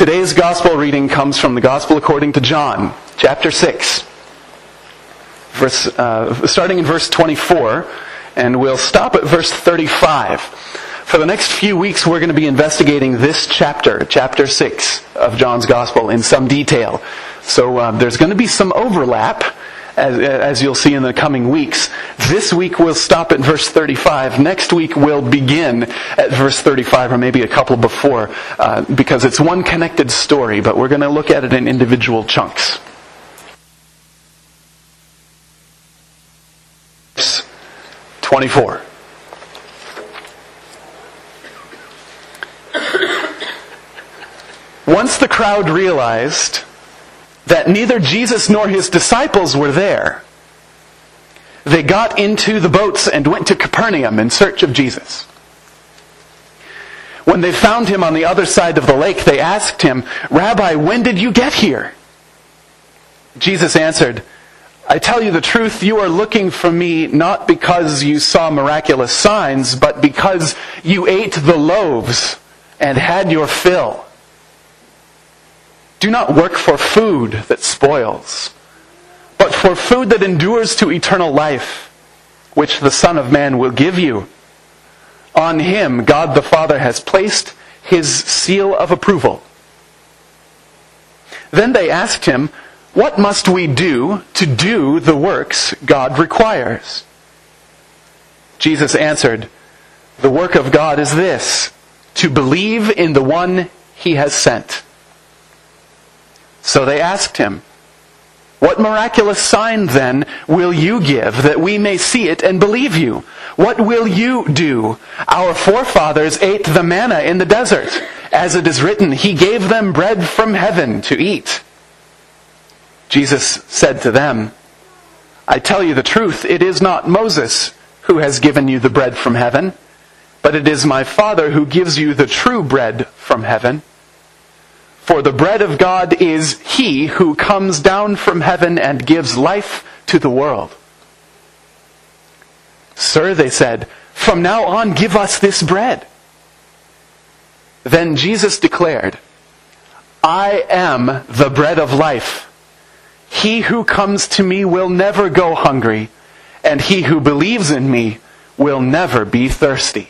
Today's gospel reading comes from the Gospel according to John, chapter 6, starting in verse 24, and we'll stop at verse 35. For the next few weeks, we're going to be investigating this chapter 6 of John's Gospel in some detail. So there's going to be some overlap, as you'll see in the coming weeks. This week we'll stop at verse 35. Next week we'll begin at verse 35, or maybe a couple before, because it's one connected story, but we're going to look at it in individual chunks. Verse 24. Once the crowd realized that neither Jesus nor his disciples were there, they got into the boats and went to Capernaum in search of Jesus. When they found him on the other side of the lake, they asked him, "Rabbi, when did you get here?" Jesus answered, "I tell you the truth, you are looking for me not because you saw miraculous signs, but because you ate the loaves and had your fill. Do not work for food that spoils, but for food that endures to eternal life, which the Son of Man will give you. On him, God the Father has placed his seal of approval." Then they asked him, "What must we do to do the works God requires?" Jesus answered, "The work of God is this, to believe in the one he has sent." So they asked him, "What miraculous sign then will you give that we may see it and believe you? What will you do? Our forefathers ate the manna in the desert. As it is written, he gave them bread from heaven to eat." Jesus said to them, "I tell you the truth, it is not Moses who has given you the bread from heaven, but it is my Father who gives you the true bread from heaven. For the bread of God is he who comes down from heaven and gives life to the world." "Sir," they said, "from now on give us this bread." Then Jesus declared, "I am the bread of life. He who comes to me will never go hungry, and he who believes in me will never be thirsty."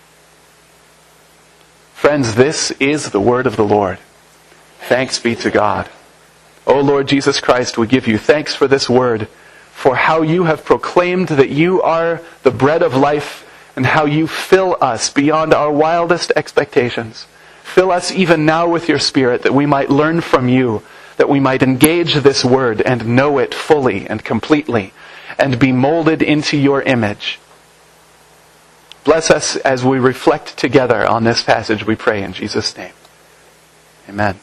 Friends, this is the word of the Lord. Thanks be to God. O Lord Jesus Christ, we give you thanks for this word, for how you have proclaimed that you are the bread of life, and how you fill us beyond our wildest expectations. Fill us even now with your Spirit, that we might learn from you, that we might engage this word and know it fully and completely, and be molded into your image. Bless us as we reflect together on this passage, we pray in Jesus' name. Amen.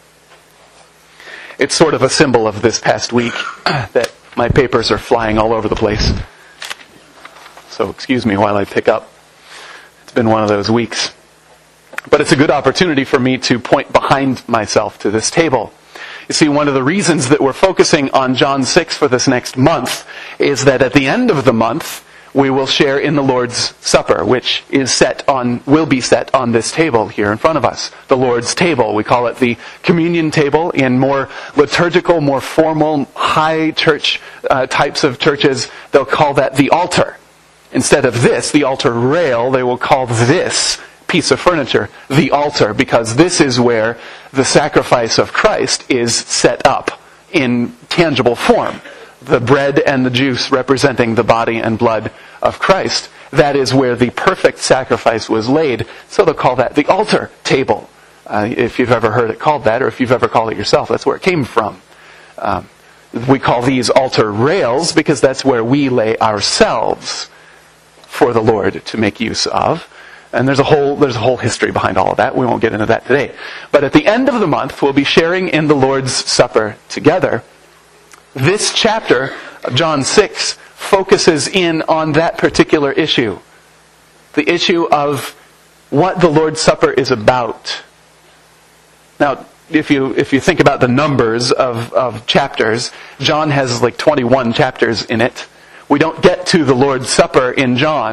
It's sort of a symbol of this past week that my papers are flying all over the place. So excuse me while I pick up. It's been one of those weeks. But it's a good opportunity for me to point behind myself to this table. You see, one of the reasons that we're focusing on John 6 for this next month is that at the end of the month, we will share in the Lord's Supper, which will be set on this table here in front of us. The Lord's table. We call it the communion table. In more liturgical, more formal, high church types of churches, they'll call that the altar. Instead of this, the altar rail, they will call this piece of furniture the altar, because this is where the sacrifice of Christ is set up in tangible form. The bread and the juice representing the body and blood of Christ. That is where the perfect sacrifice was laid. So they'll call that the altar table. If you've ever heard it called that, or if you've ever called it yourself, that's where it came from. We call these altar rails because that's where we lay ourselves for the Lord to make use of. And there's a whole history behind all of that. We won't get into that today. But at the end of the month, we'll be sharing in the Lord's Supper together. This chapter of John 6 focuses in on that particular issue. The issue of what the Lord's Supper is about. Now, if you think about the numbers of chapters, John has like 21 chapters in it. We don't get to the Lord's Supper in John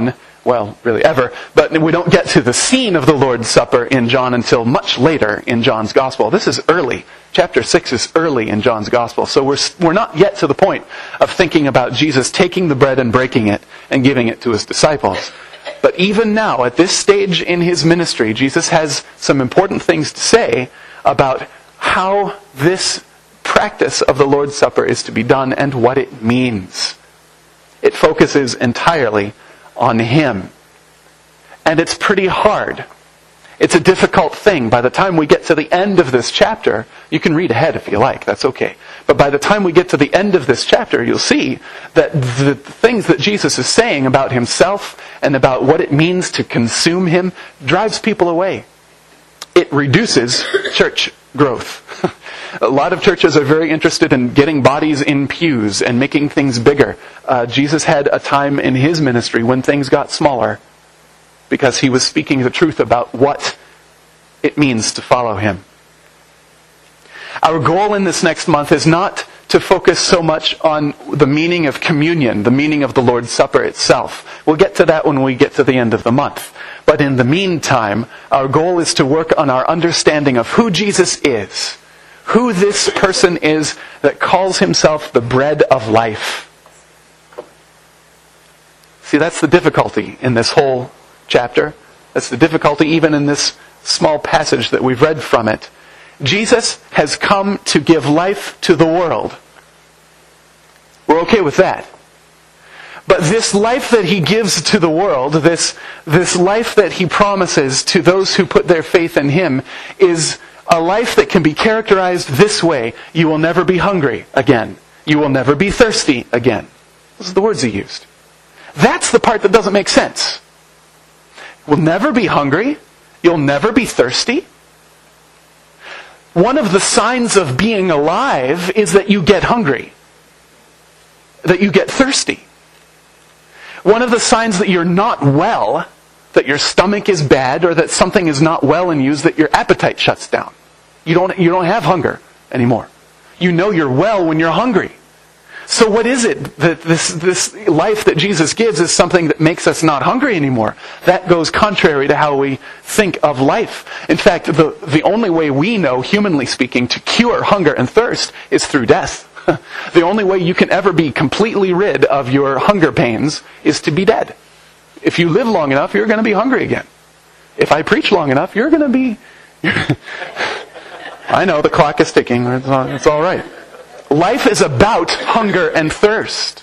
well, really ever, but we don't get to the scene of the Lord's Supper in John until much later in John's Gospel. This is early. Chapter 6 is early in John's Gospel. So we're not yet to the point of thinking about Jesus taking the bread and breaking it and giving it to his disciples. But even now, at this stage in his ministry, Jesus has some important things to say about how this practice of the Lord's Supper is to be done and what it means. It focuses entirely on him. And it's pretty hard. It's a difficult thing. By the time we get to the end of this chapter, you can read ahead if you like, that's okay. But by the time we get to the end of this chapter, you'll see that the things that Jesus is saying about himself and about what it means to consume him drives people away. It reduces church growth. A lot of churches are very interested in getting bodies in pews and making things bigger. Jesus had a time in his ministry when things got smaller because he was speaking the truth about what it means to follow him. Our goal in this next month is not to focus so much on the meaning of communion, the meaning of the Lord's Supper itself. We'll get to that when we get to the end of the month. But in the meantime, our goal is to work on our understanding of who Jesus is, who this person is that calls himself the bread of life. See, that's the difficulty in this whole chapter. That's the difficulty even in this small passage that we've read from it. Jesus has come to give life to the world. We're okay with that. But this life that he gives to the world, this life that he promises to those who put their faith in him, is a life that can be characterized this way. You will never be hungry again. You will never be thirsty again. Those are the words he used. That's the part that doesn't make sense. You'll never be hungry. You'll never be thirsty. One of the signs of being alive is that you get hungry. That you get thirsty. One of the signs that you're not well, that your stomach is bad, or that something is not well in you is that your appetite shuts down. You don't have hunger anymore. You know you're well when you're hungry. So what is it that this life that Jesus gives is something that makes us not hungry anymore? That goes contrary to how we think of life. In fact, the only way we know, humanly speaking, to cure hunger and thirst is through death. The only way you can ever be completely rid of your hunger pains is to be dead. If you live long enough, you're going to be hungry again. If I preach long enough, you're going to be... I know, the clock is ticking. It's all right. Life is about hunger and thirst.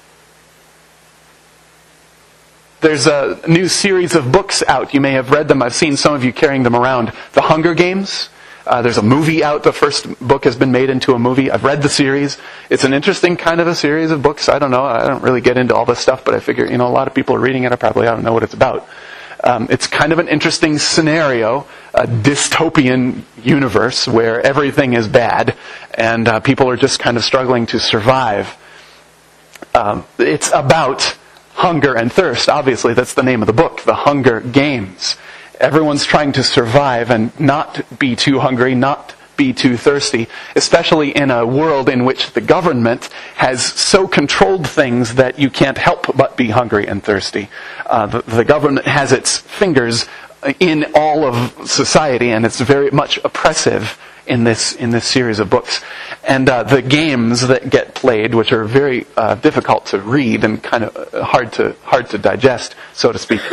There's a new series of books out. You may have read them. I've seen some of you carrying them around. The Hunger Games. There's a movie out. The first book has been made into a movie. I've read the series. It's an interesting kind of a series of books. I don't know. I don't really get into all this stuff, but I figure, a lot of people are reading it. I probably don't know what it's about. It's kind of an interesting scenario, a dystopian universe where everything is bad and people are just kind of struggling to survive. It's about hunger and thirst. Obviously, that's the name of the book, The Hunger Games. Everyone's trying to survive and not be too hungry, not be too thirsty, especially in a world in which the government has so controlled things that you can't help but be hungry and thirsty. The government has its fingers in all of society, and it's very much oppressive in this series of books. And the games that get played, which are very difficult to read and kind of hard to digest, so to speak,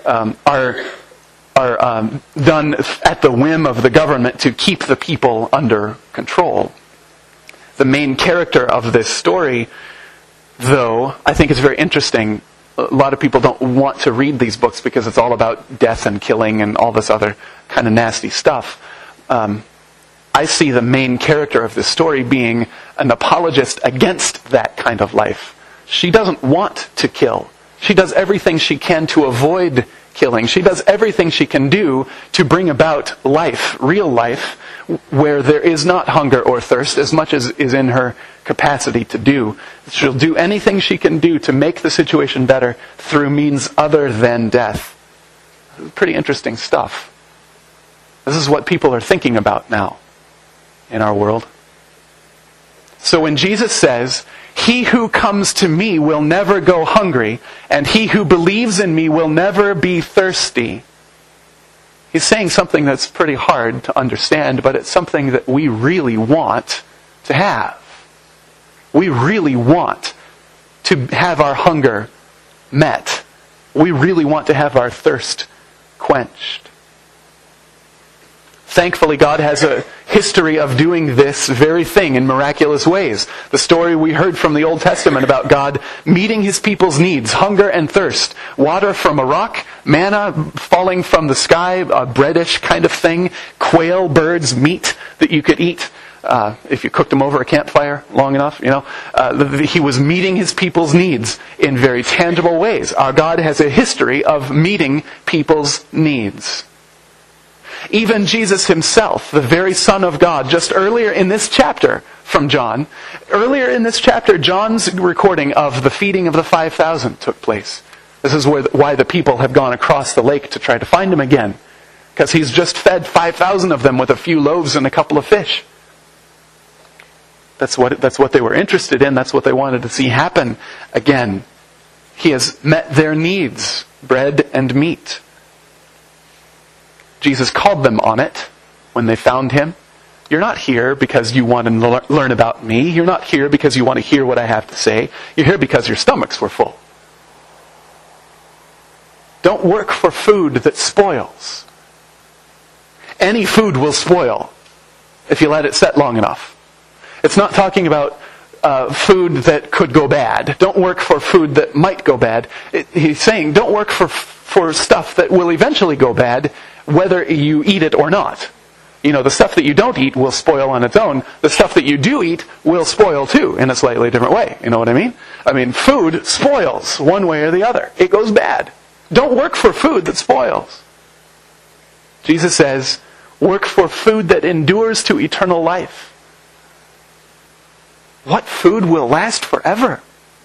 are done at the whim of the government to keep the people under control. The main character of this story, though, I think is very interesting. A lot of people don't want to read these books because it's all about death and killing and all this other kind of nasty stuff. I see the main character of this story being an apologist against that kind of life. She doesn't want to kill. She does everything she can to avoid killing. She does everything she can do to bring about life, real life, where there is not hunger or thirst as much as is in her capacity to do. She'll do anything she can do to make the situation better through means other than death. Pretty interesting stuff. This is what people are thinking about now in our world. So when Jesus says He who comes to me will never go hungry, and he who believes in me will never be thirsty. He's saying something that's pretty hard to understand, but it's something that we really want to have. We really want to have our hunger met. We really want to have our thirst quenched. Thankfully, God has a history of doing this very thing in miraculous ways. The story we heard from the Old Testament about God meeting His people's needs, hunger and thirst, water from a rock, manna falling from the sky, a breadish kind of thing, quail, birds, meat that you could eat if you cooked them over a campfire long enough. He was meeting His people's needs in very tangible ways. Our God has a history of meeting people's needs. Even Jesus Himself, the very Son of God, just earlier in this chapter from John, John's recording of the feeding of the 5,000 took place. This is why the people have gone across the lake to try to find Him again. Because He's just fed 5,000 of them with a few loaves and a couple of fish. That's what they were interested in. That's what they wanted to see happen again. He has met their needs, bread and meat. Jesus called them on it when they found Him. You're not here because you want to learn about me. You're not here because you want to hear what I have to say. You're here because your stomachs were full. Don't work for food that spoils. Any food will spoil if you let it set long enough. It's not talking about food that could go bad. Don't work for food that might go bad. He's saying don't work for stuff that will eventually go bad, whether you eat it or not. The stuff that you don't eat will spoil on its own. The stuff that you do eat will spoil too, in a slightly different way. You know what I mean? Food spoils one way or the other. It goes bad. Don't work for food that spoils. Jesus says, work for food that endures to eternal life. What food will last forever?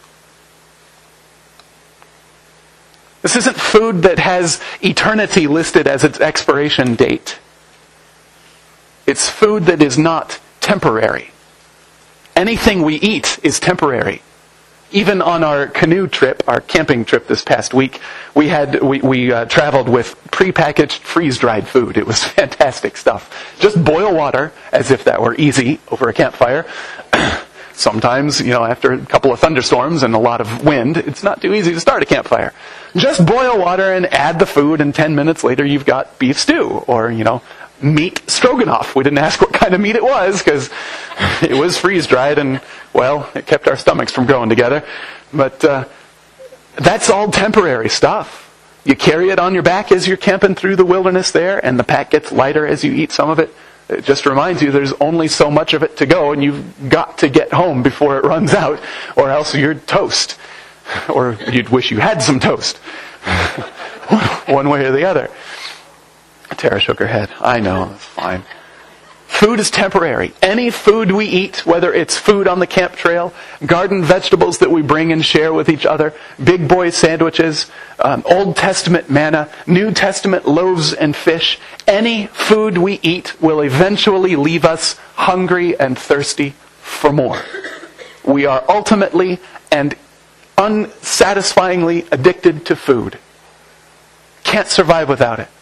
This isn't food that has eternity listed as its expiration date. It's food that is not temporary. Anything we eat is temporary. Even on our canoe trip, our camping trip this past week, we traveled with prepackaged freeze-dried food. It was fantastic stuff. Just boil water, as if that were easy, over a campfire. Sometimes, after a couple of thunderstorms and a lot of wind, it's not too easy to start a campfire. Just boil water and add the food, and 10 minutes later you've got beef stew, or, meat stroganoff. We didn't ask what kind of meat it was, because it was freeze-dried, and, it kept our stomachs from growing together. But that's all temporary stuff. You carry it on your back as you're camping through the wilderness there, and the pack gets lighter as you eat some of it. It just reminds you there's only so much of it to go, and you've got to get home before it runs out, or else you're toast. Or you'd wish you had some toast. One way or the other. Tara shook her head. I know, that's fine. Food is temporary. Any food we eat, whether it's food on the camp trail, garden vegetables that we bring and share with each other, big boy sandwiches, Old Testament manna, New Testament loaves and fish, any food we eat will eventually leave us hungry and thirsty for more. We are ultimately and unsatisfyingly addicted to food. Can't survive without it.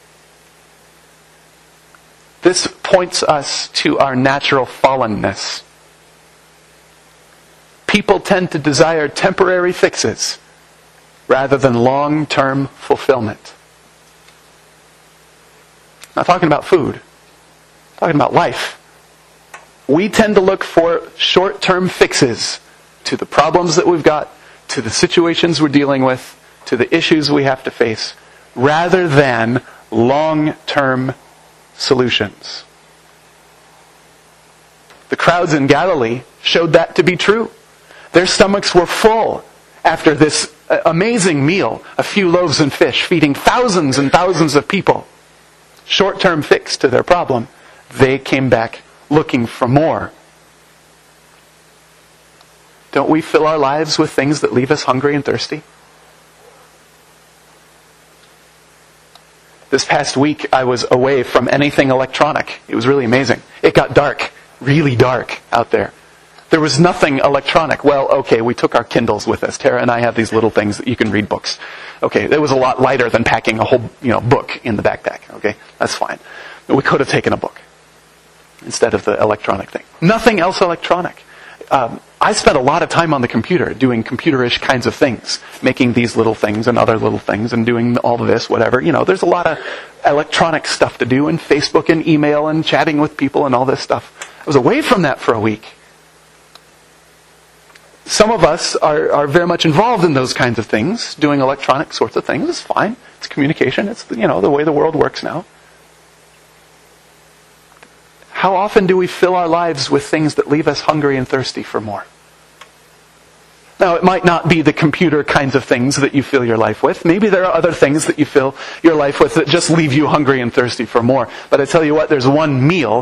This points us to our natural fallenness. People tend to desire temporary fixes rather than long-term fulfillment. I'm not talking about food. I'm talking about life. We tend to look for short-term fixes to the problems that we've got, to the situations we're dealing with, to the issues we have to face, rather than long-term solutions. The crowds in Galilee showed that to be true. Their stomachs were full after this amazing meal, a few loaves and fish, feeding thousands and thousands of people. Short-term fix to their problem. They came back looking for more. Don't we fill our lives with things that leave us hungry and thirsty? This past week, I was away from anything electronic. It was really amazing. It got dark, really dark out there. There was nothing electronic. Well, okay, we took our Kindles with us. Tara and I have these little things that you can read books. Okay, it was a lot lighter than packing a whole, book in the backpack. Okay, that's fine. We could have taken a book instead of the electronic thing. Nothing else electronic. I spent a lot of time on the computer doing computerish kinds of things, making these little things and other little things and doing all of this, whatever. There's a lot of electronic stuff to do, and Facebook and email and chatting with people and all this stuff. I was away from that for a week. Some of us are very much involved in those kinds of things, doing electronic sorts of things. It's fine. It's communication. It's, the way the world works now. How often do we fill our lives with things that leave us hungry and thirsty for more? Now, it might not be the computer kinds of things that you fill your life with. Maybe there are other things that you fill your life with that just leave you hungry and thirsty for more. But I tell you what, there's one meal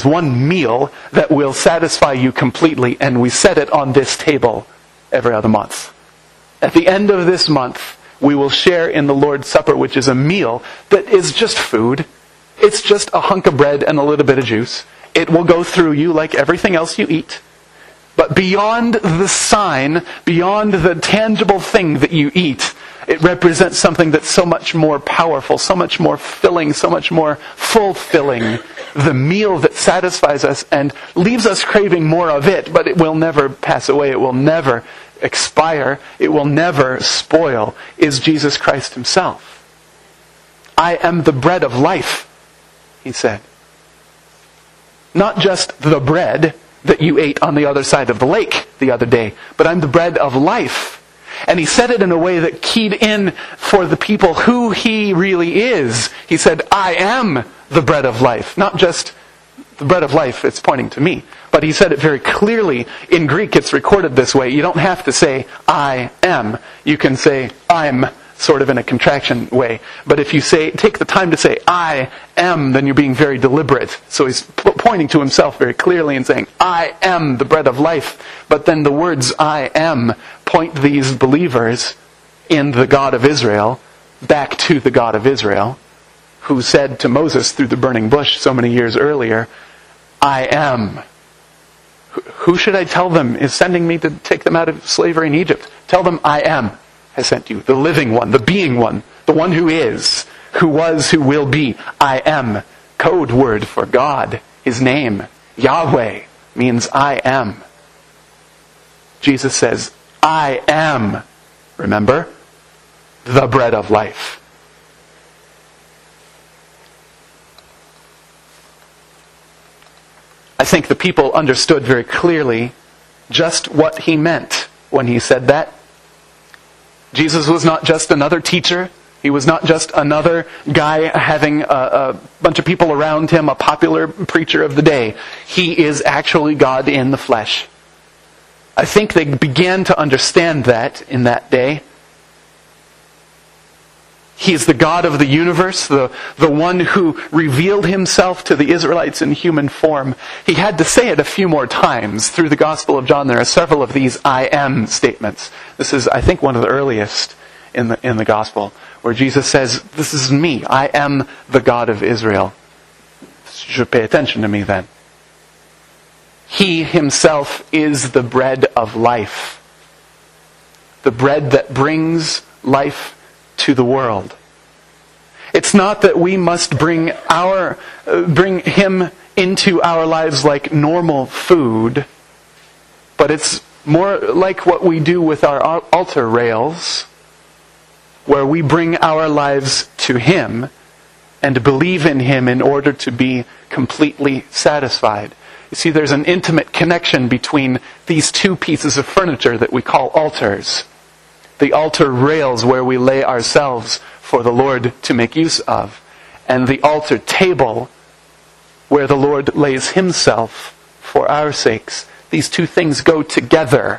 that will satisfy you completely, and we set it on this table every other month. At the end of this month, we will share in the Lord's Supper, which is a meal that is just food. It's just a hunk of bread and a little bit of juice. It will go through you like everything else you eat. But beyond the sign, beyond the tangible thing that you eat, it represents something that's so much more powerful, so much more filling, so much more fulfilling. The meal that satisfies us and leaves us craving more of it, but it will never pass away, it will never expire, it will never spoil, is Jesus Christ Himself. I am the bread of life, He said. Not just the bread that you ate on the other side of the lake the other day, but I'm the bread of life. And He said it in a way that keyed in for the people who He really is. He said, I am the bread of life. Not just the bread of life, it's pointing to me. But He said it very clearly. In Greek, it's recorded this way. You don't have to say, I am. You can say, I'm, sort of in a contraction way. But if you take the time to say, I am, then you're being very deliberate. So He's pointing to Himself very clearly and saying, I am the bread of life. But then the words, I am, point these believers in the God of Israel back to the God of Israel, who said to Moses through the burning bush so many years earlier, I am. Who should I tell them is sending me to take them out of slavery in Egypt? Tell them, I am has sent you, the living one, the being one, the one who is, who was, who will be. I am. Code word for God. His name, Yahweh, means I am. Jesus says, I am, remember, the bread of life. I think the people understood very clearly just what He meant when He said that. Jesus was not just another teacher. He was not just another guy having a bunch of people around him, a popular preacher of the day. He is actually God in the flesh. I think they began to understand that in that day. He is the God of the universe, the one who revealed Himself to the Israelites in human form. He had to say it a few more times. Through the Gospel of John, there are several of these I am statements. This is, I think, one of the earliest in the Gospel, where Jesus says, this is me. I am the God of Israel. You should pay attention to me then. He Himself is the bread of life. The bread that brings life to the world. It's not that we must bring Him into our lives like normal food, but it's more like what we do with our altar rails, where we bring our lives to Him and believe in Him in order to be completely satisfied. You see, there's an intimate connection between these two pieces of furniture that we call altars. The altar rails where we lay ourselves for the Lord to make use of, and the altar table where the Lord lays Himself for our sakes. These two things go together.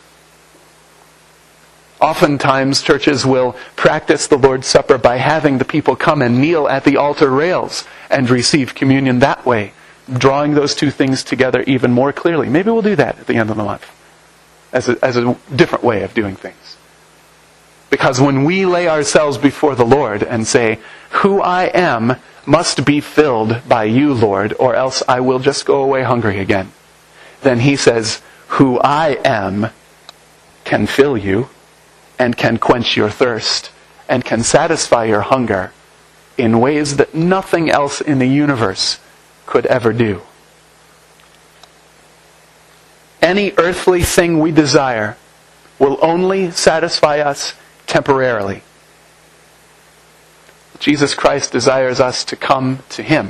Oftentimes, churches will practice the Lord's Supper by having the people come and kneel at the altar rails and receive communion that way, drawing those two things together even more clearly. Maybe we'll do that at the end of the month as a different way of doing things. Because when we lay ourselves before the Lord and say, who I am must be filled by you, Lord, or else I will just go away hungry again, then He says, who I am can fill you and can quench your thirst and can satisfy your hunger in ways that nothing else in the universe could ever do. Any earthly thing we desire will only satisfy us temporarily. Jesus Christ desires us to come to Him.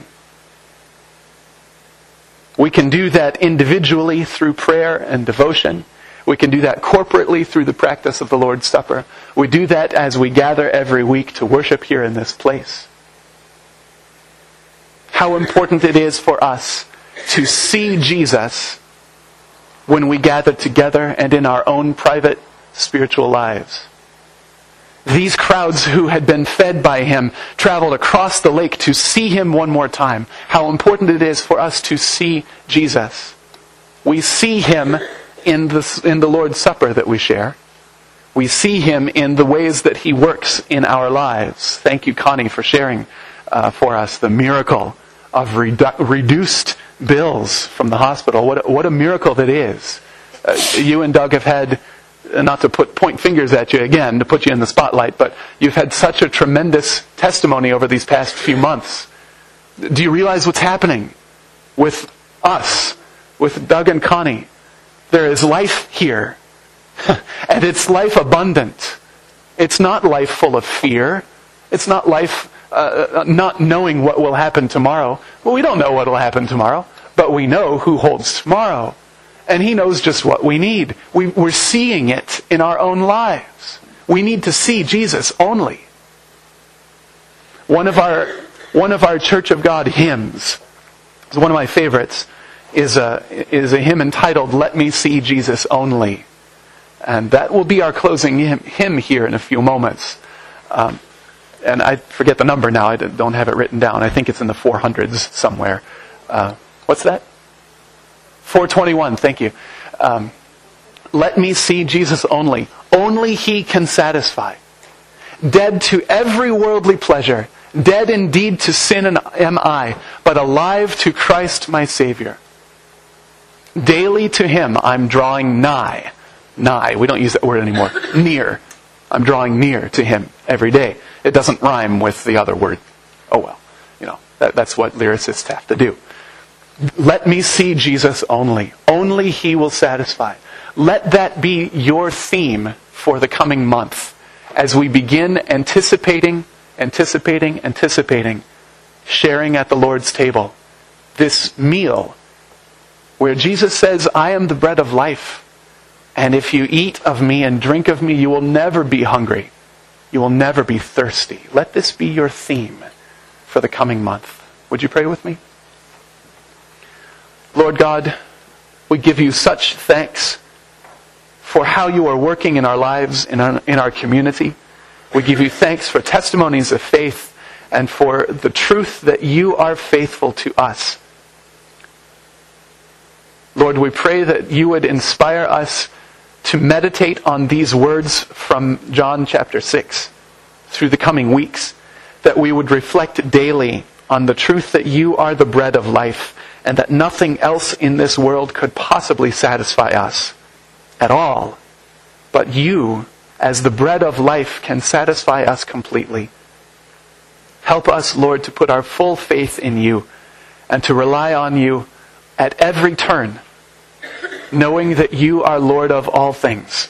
We can do that individually through prayer and devotion. We can do that corporately through the practice of the Lord's Supper. We do that as we gather every week to worship here in this place. How important it is for us to see Jesus when we gather together and in our own private spiritual lives. These crowds who had been fed by Him traveled across the lake to see Him one more time. How important it is for us to see Jesus. We see Him in the Lord's Supper that we share. We see Him in the ways that He works in our lives. Thank you, Connie, for sharing for us the miracle of reduced bills from the hospital. What a miracle that is. You and Doug have had, not to point fingers at you again, to put you in the spotlight, but you've had such a tremendous testimony over these past few months. Do you realize what's happening with us, with Doug and Connie? There is life here, and it's life abundant. It's not life full of fear. It's not life not knowing what will happen tomorrow. Well, we don't know what will happen tomorrow, but we know who holds tomorrow. And He knows just what we need. We're seeing it in our own lives. We need to see Jesus only. One of our Church of God hymns, is one of my favorites, is a hymn entitled "Let Me See Jesus Only," and that will be our closing hymn here in a few moments. And I forget the number now. I don't have it written down. I think it's in the 400s somewhere. What's that? 421, thank you. Let me see Jesus only. Only He can satisfy. Dead to every worldly pleasure, dead indeed to sin am I, but alive to Christ my Savior. Daily to Him I'm drawing nigh. Nigh, we don't use that word anymore. Near. I'm drawing near to Him every day. It doesn't rhyme with the other word. Oh well, that's what lyricists have to do. Let me see Jesus only. Only He will satisfy. Let that be your theme for the coming month as we begin anticipating, sharing at the Lord's table. This meal where Jesus says, I am the bread of life. And if you eat of me and drink of me, you will never be hungry. You will never be thirsty. Let this be your theme for the coming month. Would you pray with me? Lord God, we give you such thanks for how you are working in our lives, in our community. We give you thanks for testimonies of faith and for the truth that you are faithful to us. Lord, we pray that you would inspire us to meditate on these words from John chapter 6 through the coming weeks, that we would reflect daily on the truth that you are the bread of life and that nothing else in this world could possibly satisfy us at all. But you, as the bread of life, can satisfy us completely. Help us, Lord, to put our full faith in you and to rely on you at every turn, knowing that you are Lord of all things.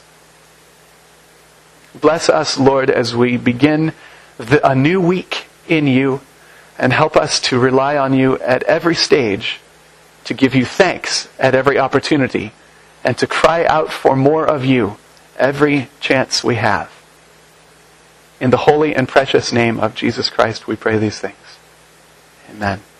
Bless us, Lord, as we begin a new week in you, and help us to rely on you at every stage, to give you thanks at every opportunity, and to cry out for more of you every chance we have. In the holy and precious name of Jesus Christ, we pray these things. Amen.